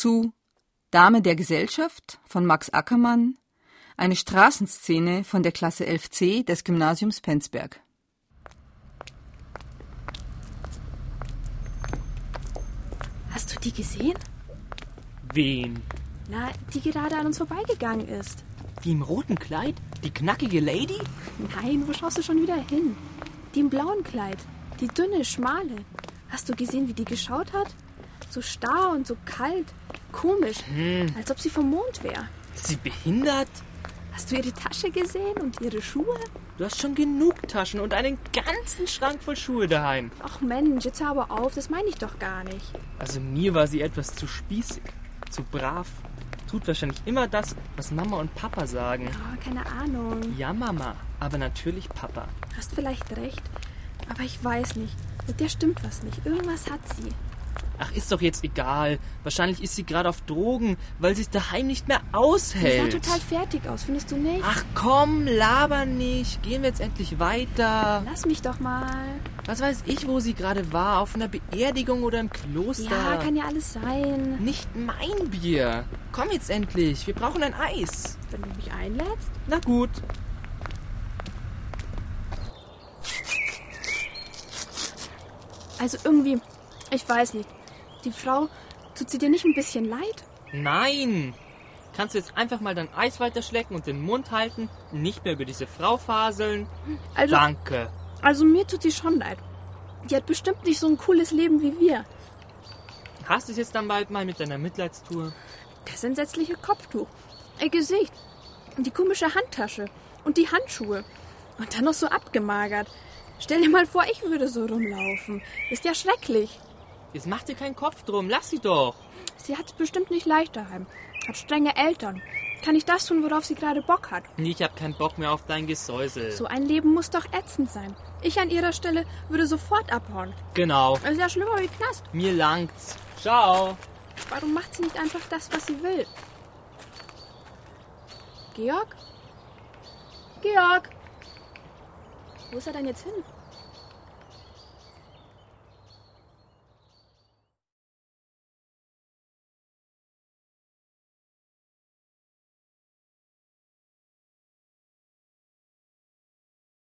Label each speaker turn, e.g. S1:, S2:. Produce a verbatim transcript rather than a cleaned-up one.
S1: zu Dame der Gesellschaft von Max Ackermann, eine Straßenszene von der Klasse elf C des Gymnasiums Penzberg.
S2: Hast du die gesehen?
S3: Wen?
S2: Na, die gerade an uns vorbeigegangen ist.
S3: Die im roten Kleid? Die knackige Lady?
S2: Nein, wo schaust du schon wieder hin? Die im blauen Kleid. Die dünne, schmale. Hast du gesehen, wie die geschaut hat? So starr und so kalt. Komisch. Hm. Als ob sie vom Mond wäre.
S3: Ist sie behindert?
S2: Hast du ihre Tasche gesehen und ihre Schuhe?
S3: Du hast schon genug Taschen und einen ganzen Schrank voll Schuhe daheim.
S2: Ach Mensch, jetzt hör aber auf, das meine ich doch gar nicht.
S3: Also mir war sie etwas zu spießig, zu brav. Tut wahrscheinlich immer das, was Mama und Papa sagen.
S2: Ja, keine Ahnung.
S3: Ja, Mama, aber natürlich Papa.
S2: Hast vielleicht recht, aber ich weiß nicht. Mit der stimmt was nicht. Irgendwas hat sie.
S3: Ach, ist doch jetzt egal. Wahrscheinlich ist sie gerade auf Drogen, weil sie es daheim nicht mehr aushält.
S2: Sie sah total fertig aus, findest du nicht?
S3: Ach komm, laber nicht. Gehen wir jetzt endlich weiter.
S2: Lass mich doch mal.
S3: Was weiß ich, wo sie gerade war? Auf einer Beerdigung oder im Kloster?
S2: Ja, kann ja alles sein.
S3: Nicht mein Bier. Komm jetzt endlich. Wir brauchen ein Eis.
S2: Wenn du mich einlädst?
S3: Na gut.
S2: Also irgendwie, ich weiß nicht. Die Frau, tut sie dir nicht ein bisschen leid?
S3: Nein. Kannst du jetzt einfach mal dein Eis weiterschlecken und den Mund halten und nicht mehr über diese Frau faseln?
S2: Also,
S3: Danke.
S2: Also mir tut sie schon leid. Die hat bestimmt nicht so ein cooles Leben wie wir.
S3: Hast du es jetzt dann bald mal mit deiner Mitleidstour?
S2: Das entsetzliche Kopftuch, ihr Gesicht, die komische Handtasche und die Handschuhe. Und dann noch so abgemagert. Stell dir mal vor, ich würde so rumlaufen. Ist ja schrecklich.
S3: Jetzt mach dir keinen Kopf drum, lass sie doch.
S2: Sie hat es bestimmt nicht leicht daheim. Hat strenge Eltern. Kann ich das tun, worauf sie gerade Bock hat?
S3: Ich hab keinen Bock mehr auf dein Gesäusel.
S2: So ein Leben muss doch ätzend sein. Ich an ihrer Stelle würde sofort abhauen.
S3: Genau.
S2: Das ist ja schlimmer wie Knast.
S3: Mir langt's. Ciao.
S2: Warum macht sie nicht einfach das, was sie will? Georg? Georg? Wo ist er denn jetzt hin?